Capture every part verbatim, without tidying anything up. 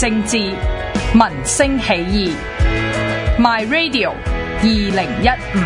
聲之民聲起義 My Radio 二零一五。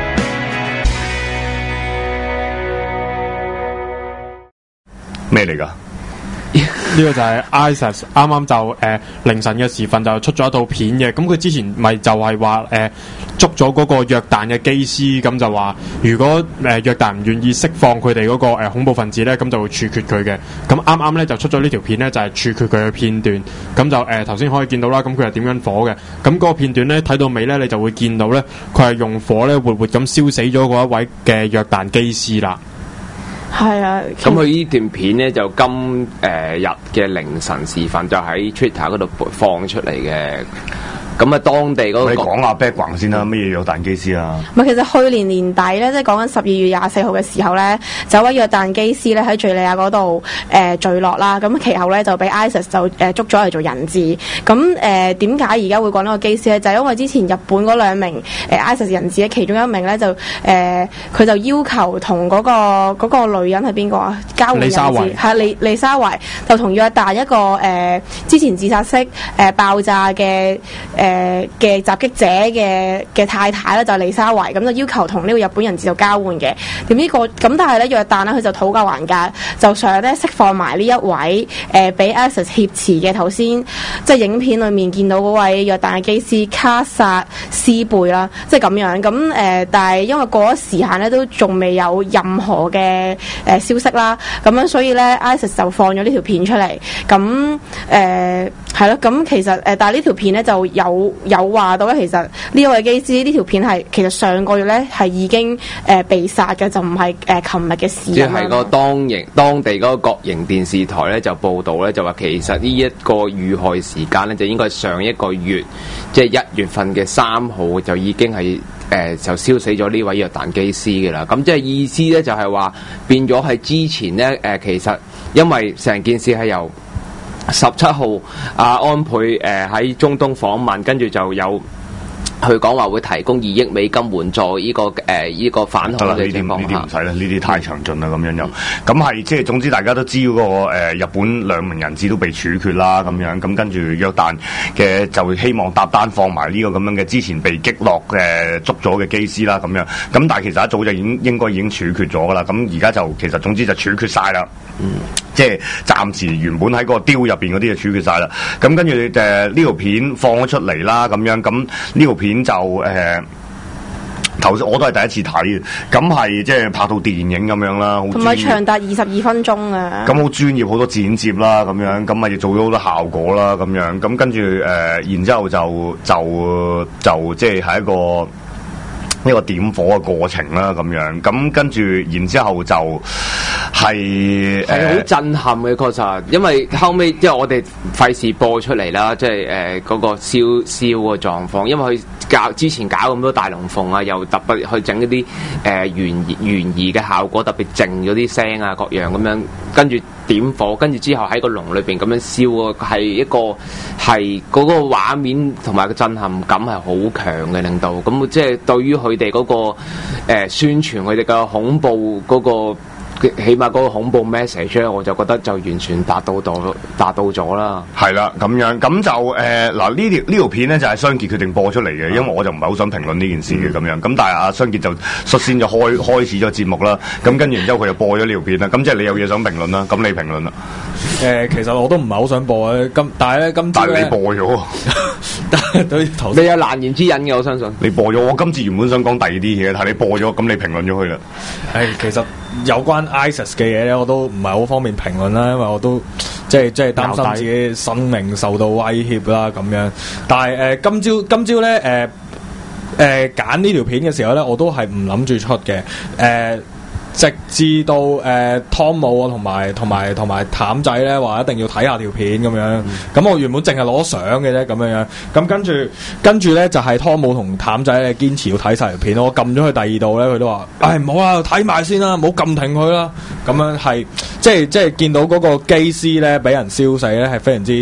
咩嚟㗎？ 呢個就係 ISIS 啱啱就誒、呃、凌晨嘅時分就出咗一套片嘅，咁佢之前咪就係話誒捉咗嗰個約旦嘅機師，咁就話如果誒、呃、約旦唔願意釋放佢哋嗰個、呃、恐怖分子咧，咁就會處決佢嘅。咁啱啱咧就出咗呢條片咧，就係、是、處決佢嘅片段。咁就誒頭先可以見到啦，咁佢係點樣火嘅？咁嗰個片段咧睇到尾咧，你就會見到咧，佢係用火咧活活咁燒死咗嗰一位嘅約旦機師啦。 係啊， 咁佢呢段片咧就今誒、呃、日嘅凌晨時分就喺 Twitter 嗰度放出嚟嘅。咁啊，當地嗰、那個你講下 background 先啦，乜嘢約旦機師啊？ 唔係，其實去年年底咧，即係講緊十二月廿四號嘅時候咧，就有位約旦機師咧喺敍利亞嗰度誒墜落啦。咁其後咧就俾 ISIS 就誒、呃、捉咗嚟做人質。咁誒點解而家會講呢個機師咧？就係、是、因為之前日本嗰兩名誒、呃、ISIS 人質嘅其中一名咧就誒佢、呃、就要求同嗰、那個嗰、那個女人係邊個啊？交換人質係利利沙維，就同約旦一個誒、呃、之前自殺式誒、呃、爆炸嘅。誒嘅襲擊者嘅嘅太太咧就係利沙維，咁就要求同呢個日本人質做交換嘅。咁呢個咁但係咧約旦咧佢就討價還價，就想咧釋放埋呢一位誒俾 ISIS 挾持嘅頭先即係影片裡面見到嗰位約旦嘅機師卡薩斯貝啦，即係咁樣。咁誒、呃，但係因為過咗時限咧，都仲未有任何嘅誒、呃、消息啦。咁樣所以咧 ISIS 就放咗呢條片出嚟。咁誒係咯。咁、呃、其實誒、呃，但係呢條片咧就有。有有話到咧，其實呢位機師呢條片係其實上個月咧係已經誒、呃、被殺嘅，就唔係誒琴日嘅事。 即係個當營當地嗰個國營電視台咧就報道咧，就話其實呢一個遇害時間咧就應該係上一個月，即係一月份嘅三號就已經係誒、呃、就燒死咗呢位約旦機師嘅啦。咁即係意思咧就係話變咗係之前咧誒、呃，其實因為成件事係由十七號阿安倍誒喺、呃、中東訪問，跟住就有佢講話會提供二億美金援助呢、這個誒依、呃這個反恐嘅情況下。 呢啲唔使啦，呢啲太詳盡啦，咁樣又咁係即係總之大家都知嗰、那個、呃、日本兩名人質都被處決啦，咁樣咁跟住約旦嘅就希望搭單放埋呢個咁樣嘅之前被擊落嘅捉咗嘅機師啦，咁樣咁但係其實一早就已經應該已經處決咗噶啦，咁而家就其實總之就處決晒啦。嗯，即係暫時原本喺個雕入邊嗰啲就處決晒啦。咁跟住誒呢條片放咗出嚟啦，咁樣咁呢條片就誒頭先我都係第一次睇嘅，咁係即係拍到電影咁樣啦， 同埋長達二十二分鐘啊。咁好專業，好多剪接啦，咁樣咁咪亦做咗好多效果啦，咁樣咁跟住誒、呃，然之後就就就即係係一個。呢個點火嘅過程啦，咁樣咁跟住，然之後就係係好震撼嘅，確實，因為後尾即係我哋費事播出嚟啦，即係誒嗰個燒燒嘅狀況，因為佢搞之前搞咁多大龍鳳啊，又特別去整一啲誒懸懸疑嘅效果，特別靜咗啲聲啊，各樣咁樣，跟住點火，跟住之後喺個籠裏邊咁樣燒啊，係一個係嗰個畫面同埋個震撼感係好強嘅，令到咁即係對於佢哋嗰個誒、呃、宣傳佢哋嘅恐怖嗰、嗰個。起碼嗰個恐怖 message 咧，我就覺得就完全達到到達到咗啦。 係啦，咁樣咁就誒嗱呢條呢條片咧就係商傑決定播出嚟嘅，因為我就唔係好想評論呢件事嘅咁樣。咁但係阿商傑就率先就開開始咗節目啦。咁跟住然之後佢就播咗呢條片啦。咁即係你有嘢想評論啦，咁你評論啦。 誒、呃，其實我都唔係好想播嘅，咁但係咧今朝咧， 但係你播咗， 但係對頭你有難言之隱嘅，我相信。 你播咗，我今次原本想講第二啲嘢，但係你播咗，咁你評論咗佢啦。 誒，其實有關 ISIS 嘅嘢咧，我都唔係好方便評論啦，因為我都即係即係擔心自己生命受到威脅啦咁樣。但係誒、呃，今朝今朝咧誒誒揀呢條片嘅時候咧，我都係唔諗住出嘅誒。呃直至到誒、呃、湯姆啊，同埋同埋同埋譚仔咧話一定要睇下條片咁樣，咁、嗯、我原本淨係攞相嘅啫咁樣樣，咁跟住跟住咧就係、是、湯姆同譚仔咧堅持要睇晒條片，我撳咗佢第二度咧，佢都話：唉唔好啦，睇埋先啦，唔好撳停佢啦。咁樣係即係即係見到嗰個機師咧俾人燒死咧，係非常之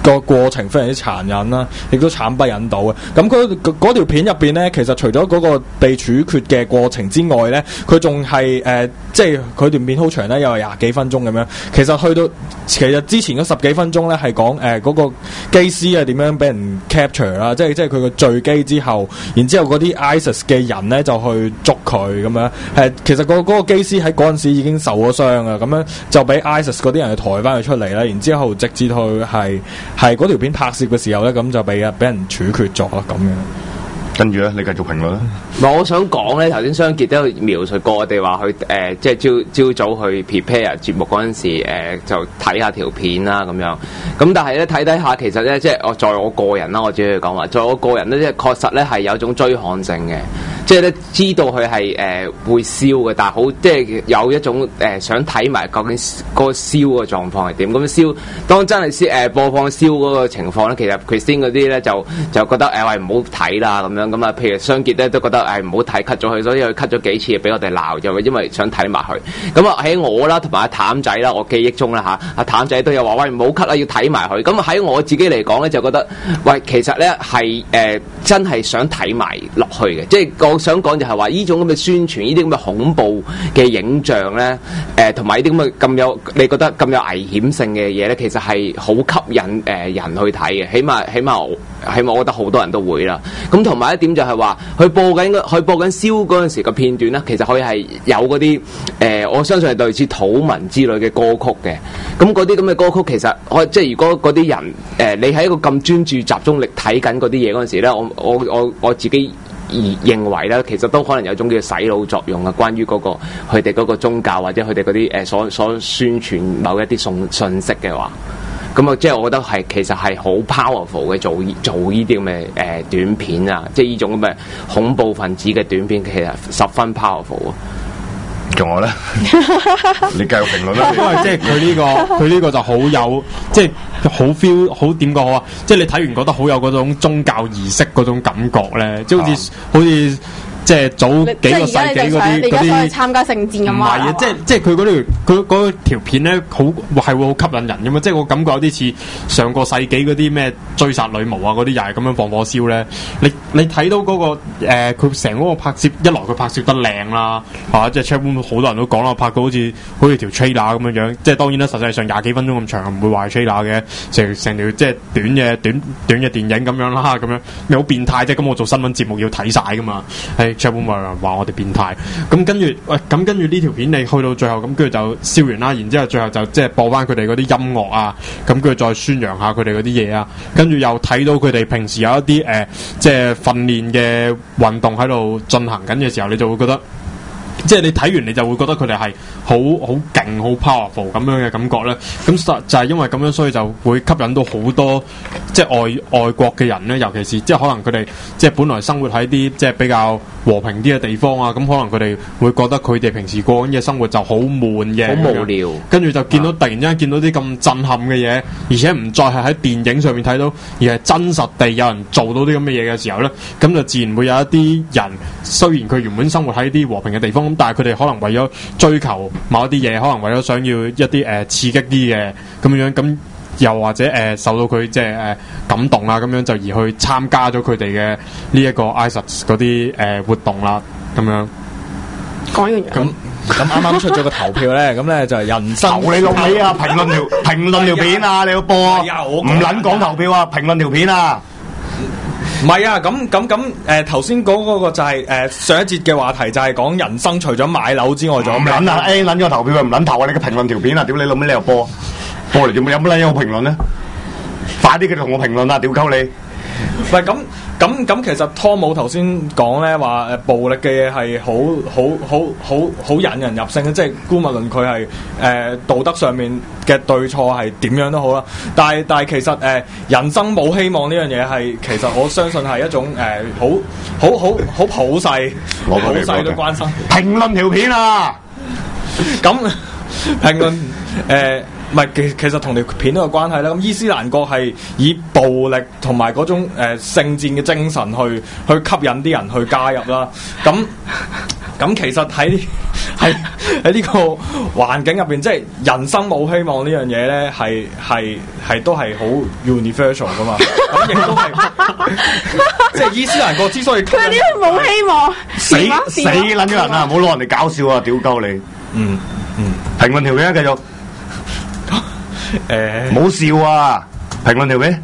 個過程非常之殘忍啦，亦都慘不忍睹嘅。咁佢嗰條片入邊咧，其實除咗嗰個被處決嘅過程之外咧，佢仲係誒，即係佢段片好長咧，又係廿幾分鐘咁樣。其實去到其實之前嗰十幾分鐘咧，係講誒嗰個機師係點樣俾人 capture 啦，即係即係佢個墜機之後，然之後嗰啲 ISIS 嘅人咧就去捉佢咁樣。誒，其實個嗰個機師喺嗰陣時已經受咗傷啊，咁樣就俾 ISIS 嗰啲人去抬翻佢出嚟啦。然之後直至佢係係嗰條片拍攝嘅時候咧，咁就俾啊俾人處決咗啦咁樣。 跟住咧，你繼續評論啦。 唔係，我想講咧，頭先雙傑都有描述過我哋話去誒、呃，即係朝朝早去 prepare 節目嗰陣時、呃，就睇下條片啦咁樣。咁但係咧睇睇下，其實咧即係我在我個人啦，我只可以講話，在我個人咧，即係確實咧係有一種追看性嘅，即係咧知道佢係誒會燒嘅，但係好即係有一種誒、呃、想睇埋究竟嗰個燒嘅狀況係點。咁燒當真係燒誒播放燒嗰個情況咧，其實 Christine 嗰啲咧就就覺得誒喂唔好睇啦咁樣。咁啊，譬如雙傑咧都覺得誒唔好睇 cut 咗佢，所以佢 cut 咗幾次俾我哋鬧，就因為想睇埋佢。咁啊喺我啦，同埋阿譚仔啦，我記憶中啦嚇，阿譚仔都有話喂唔好 cut 啦，要睇埋佢。咁喺我自己嚟講咧，就覺得喂其實咧係誒真係想睇埋落去嘅，即係我想講就係話呢種咁嘅宣傳，呢啲咁嘅恐怖嘅影像咧，誒同埋呢啲咁嘅咁有你覺得咁有危險性嘅嘢咧，其實係好吸引誒、呃、人去睇嘅，起碼起碼起碼我覺得好多人都會啦。咁同埋一點就係話，佢播緊佢播緊燒嗰陣時嘅片段咧，其實佢係有嗰啲誒，我相信係類似土文之類嘅歌曲嘅。咁嗰啲咁嘅歌曲，其實我即係如果嗰啲人誒、呃，你喺一個咁專注集中力睇緊嗰啲嘢嗰陣時咧，我我我我自己而認為咧，其實都可能有種叫洗腦作用啊。關於嗰、嗰個佢哋嗰個宗教或者佢哋嗰啲誒所所宣傳某一啲信信息嘅話。咁啊，即係我覺得係其實係好 powerful 嘅，做做呢啲咁嘅誒短片啊，即係呢種咁嘅恐怖分子嘅短片，其實十分 powerful 啊！ 仲有咧，你繼續評論啦。 因為即係佢呢個佢呢個就好有即係好 feel 好點講好啊！即係你睇完覺得好有嗰種宗教儀式嗰種感覺咧，即係好似好似。即係早幾個世紀嗰啲嗰啲參加聖戰咁唔係啊！即係即係佢嗰條佢嗰條片咧，好係會好吸引人嘅嘛！即係我感覺有啲似上個世紀嗰啲咩追殺女巫啊嗰啲，又係咁樣放火燒咧。你你睇到嗰、那個誒佢成嗰個拍攝，一來佢拍攝得靚啦，嚇！即係 Chatroom 好多人都講啦，拍到好似好似條 trailer 咁樣樣。即係當然啦，實際上廿幾分鐘咁長，唔會話係 trailer 嘅，成成條即係短嘅短短嘅電影咁樣啦，咁樣你好變態啫！咁我做新聞節目要睇晒噶嘛，係。會唔會話我哋變態？咁跟住，喂，咁跟住呢條片你去到最後，咁跟住就燒完啦，然之後最後就即係播翻佢哋嗰啲音樂啊，咁跟住再宣揚下佢哋嗰啲嘢啊，跟住又睇到佢哋平時有一啲誒、呃，即係訓練嘅運動喺度進行緊嘅時候，你就會覺得。即係你睇完你就會覺得佢哋係好好勁好 powerful 咁樣嘅感覺咧，咁就係因為咁樣，所以就會吸引到好多即係外外國嘅人咧，尤其是即係可能佢哋即係本來生活喺啲即係比較和平啲嘅地方啊，咁可能佢哋會覺得佢哋平時過緊嘅生活就好悶嘅， 好無聊， 跟住就見到突然之間見到啲咁震撼嘅嘢，而且唔再係喺電影上面睇到，而係真實地有人做到啲咁嘅嘢嘅時候咧，咁就自然會有一啲人，雖然佢原本生活喺啲和平嘅地方。咁但係佢哋可能為咗追求某一啲嘢，可能為咗想要一啲誒、呃、刺激啲嘅咁樣，咁又或者誒、呃、受到佢即係誒感動啊，咁樣就而去參加咗佢哋嘅呢一個 ISIS 嗰啲誒活動啦，咁樣。 講完咁咁啱啱出咗個投票咧，咁咧就係人生。 投你老味啊！評論條評論條片啊，你要播啊！唔撚講投票啊！評論條片啊！ 唔係啊，咁咁咁誒頭先講嗰個就係、是、誒、呃、上一節嘅話題就係講人生除咗買樓之外仲有咩？ 唔撚啊 A 撚個投票佢唔撚投啊！你個評論條片啊，屌你老味你又播播嚟做咩？有乜撚有評論咧？快啲佢同我評論啊！屌鳩你！ 喂，咁咁咁，其實湯姆頭先講咧話誒暴力嘅嘢係好好好好好引人入勝嘅，即係姑勿論佢係誒道德上面嘅對錯係點樣都好啦。但係但係其實誒、呃、人生冇希望呢樣嘢係其實我相信係一種誒、呃、好好好好普世普世都關心。 評論條片啊！ 咁評論誒。唔係，其其實同條片都有關係啦。咁伊斯蘭國係以暴力同埋嗰種誒聖戰嘅精神去去吸引啲人去加入啦。咁咁其實喺喺喺呢個環境入邊，即係人生冇希望呢樣嘢咧，係係係都係好 universal 噶嘛。咁亦都係即係伊斯蘭國之所以佢呢個冇希望， 死死撚咗人啊！唔好攞人哋搞笑啊！屌鳩你！ 嗯嗯， 評論條片繼續。 誒， 冇笑啊！評論條片，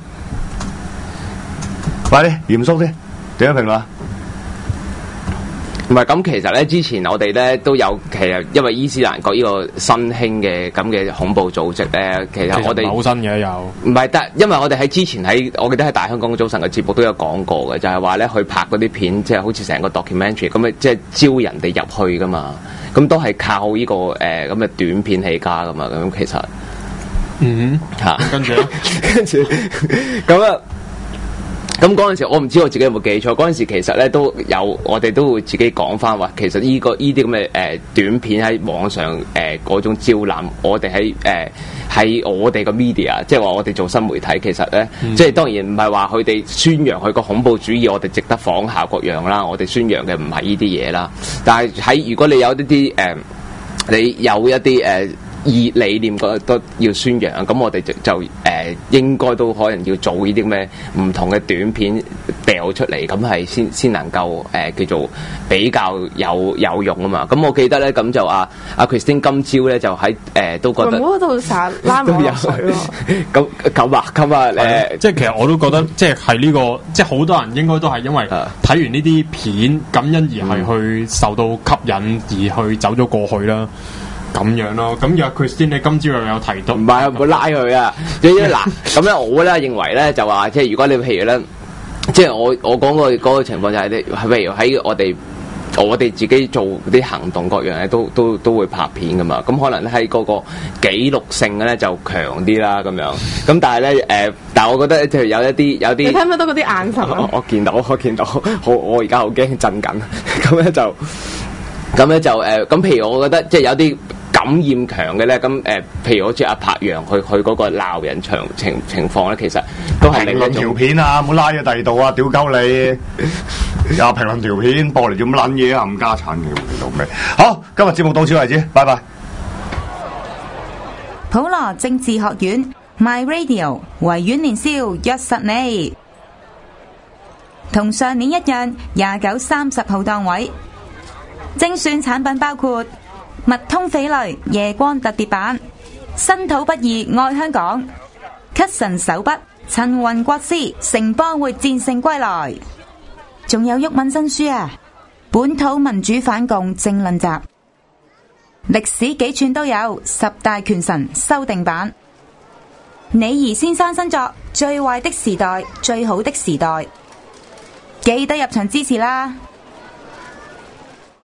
快啲嚴肅啲，點樣評論啊？ 唔係咁，其實咧之前我哋咧都有，其實因為伊斯蘭國呢個新興嘅咁嘅恐怖組織咧，其實我哋好新嘅有， 唔係得，因為我哋喺之前喺我記得喺大香港早晨嘅節目都有講過嘅，就係話咧去拍嗰啲片，即係好似成個 documentary 咁啊，即係招人哋入去噶嘛，咁都係靠呢個誒咁嘅短片起家噶嘛，咁其實嗯哼嚇，跟住咧， 跟住咁啊。咁嗰陣時，我唔知我自己有冇記錯。嗰陣時其實咧都有，我哋都會自己講翻話，其實呢、這個呢啲咁嘅誒短片喺網上誒嗰、呃、種招攬，我哋喺誒喺我哋個 media，即係話我哋做新媒體，其實咧，嗯、即係當然唔係話佢哋宣揚佢個恐怖主義，我哋值得仿效各樣啦。我哋宣揚嘅唔係呢啲嘢啦。但係喺如果你有呢啲誒，你有一啲誒。呃以理念覺得都要宣揚，咁我哋就就誒、呃、應該都可能要做呢啲咩唔同嘅短片掉出嚟，咁係先先能夠誒、呃、叫做比較有有用啊嘛。咁我記得咧，咁就阿阿 Christine 今朝咧就喺誒、呃、都覺得嗰度成日拉我落水喎。 咁咁啊咁啊誒， 即係其實我都覺得即係係呢個，即係好多人應該都係因為睇完呢啲片，咁因而係去受到吸引而去走咗過去啦。咁樣咯，咁若 Christine 你今朝又有提到， 唔係唔好拉佢啊！嗱，咁咧我咧認為咧就話，即係如果你譬如咧，即係我我講個嗰個情況就係、是，譬如喺我哋我哋自己做啲行動各樣咧，都都都會拍片噶嘛。咁可能咧喺嗰個記錄性嘅咧就強啲啦，咁樣。咁但係咧誒，但係我覺得就有一啲有啲， 你睇唔睇到嗰啲眼神、啊我？我見到，我見到，好我而家好驚震緊。咁咧就咁咧就誒，咁、呃、譬如我覺得即係有啲。感染強嘅咧，咁誒、呃，譬如好似阿柏陽佢佢嗰個鬧人場情情況咧，其實都係另一種條片啊，唔好拉去第二度啊，屌鳩你！又評論條片播嚟做乜撚嘢啊？冚家產嘅嚟到咩？好，今日節目到此為止，拜拜。 普羅政治學院 My Radio 維園年宵約實你，同上年一樣，廿九、三十號檔位，精選產品包括。密通翡翠夜光特別版，身土不二愛香港，咳神手筆陳雲國師城邦會戰勝歸來，仲有毓民新書啊，本土民主反共政論集，歷史幾串都有，十大權臣修訂版，李儀先生新作最壞的時代最好的時代，記得入場支持啦！